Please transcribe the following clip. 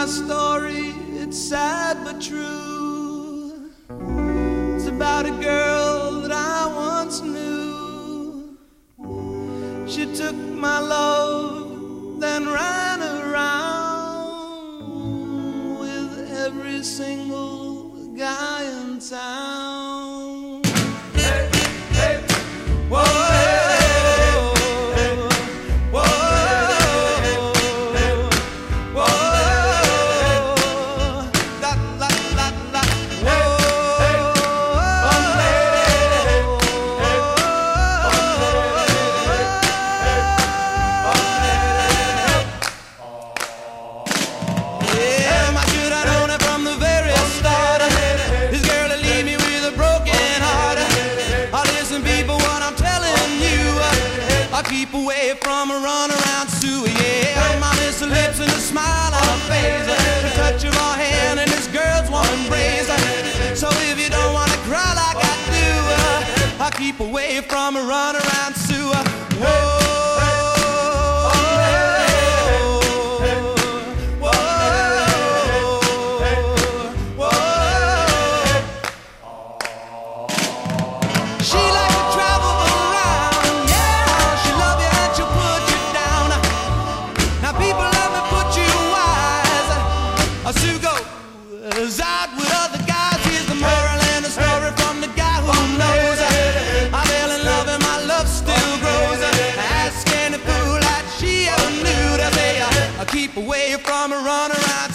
my story, it's sad but true. It's about a girl that I once knew. She took my love, then ran around with every single guy in town. Hey, hey, Whoa. Keep away from a runaround Sue, yeah. My lips and lips and a smile on her face, the touch of her hand and this girl's warm embrace. So if you don't wanna cry like I do, I keep away from a runaround Sue. Whoa. Sue goes out with other guys. Here's the moral and the story from the guy who knows. I fell in love and my love still grows. Ask any fool that she ever knew to say, I keep away from a runaround